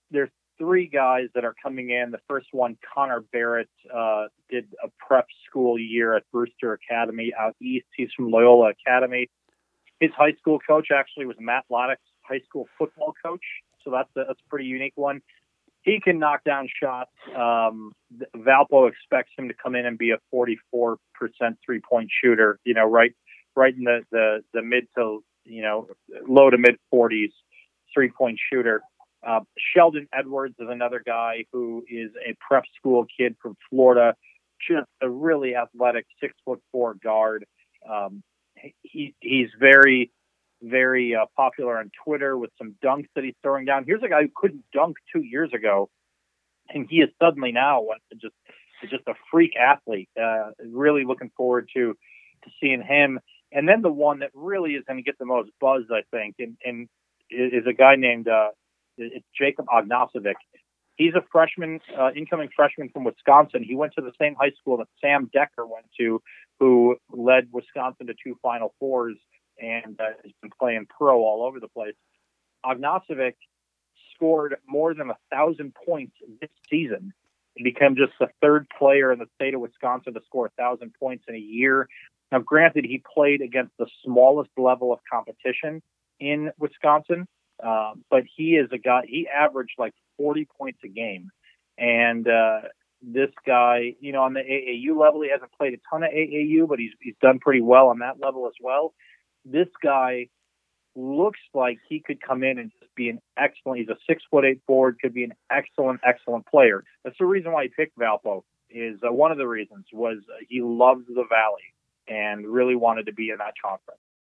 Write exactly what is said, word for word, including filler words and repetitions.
there's three guys that are coming in. The first one, Connor Barrett, uh, did a prep school year at Brewster Academy out east. He's from Loyola Academy. His high school coach actually was Matt Loddick's high school football coach, so that's a, that's a pretty unique one. He can knock down shots. Um, Valpo expects him to come in and be a forty-four percent three-point shooter, you know, right right in the, the, the mid to, you know, low to mid forties three-point shooter. Uh, Sheldon Edwards is another guy who is a prep school kid from Florida, just a really athletic six foot four guard. Um, he, he's very, very uh, popular on Twitter with some dunks that he's throwing down. Here's a guy who couldn't dunk two years ago, and he is suddenly now just just a freak athlete. Uh, really looking forward to to seeing him. And then the one that really is going to get the most buzz, I think, and, and is a guy named uh, it's Jacob Ognasovic. He's a freshman, uh, incoming freshman from Wisconsin. He went to the same high school that Sam Decker went to, who led Wisconsin to two Final Fours and uh, has been playing pro all over the place. Ognasovic scored more than a thousand points this season. He became just the third player in the state of Wisconsin to score a thousand points in a year. Now, granted, he played against the smallest level of competition in Wisconsin, uh, but he is a guy, he averaged like forty points a game. And uh, this guy, you know, on the A A U level, he hasn't played a ton of A A U, but he's he's done pretty well on that level as well. This guy looks like he could come in and just be an excellent, he's a six foot eight forward, could be an excellent, excellent player. That's the reason why he picked Valpo, is uh, one of the reasons was uh, he loves the Valley and really wanted to be in that conference.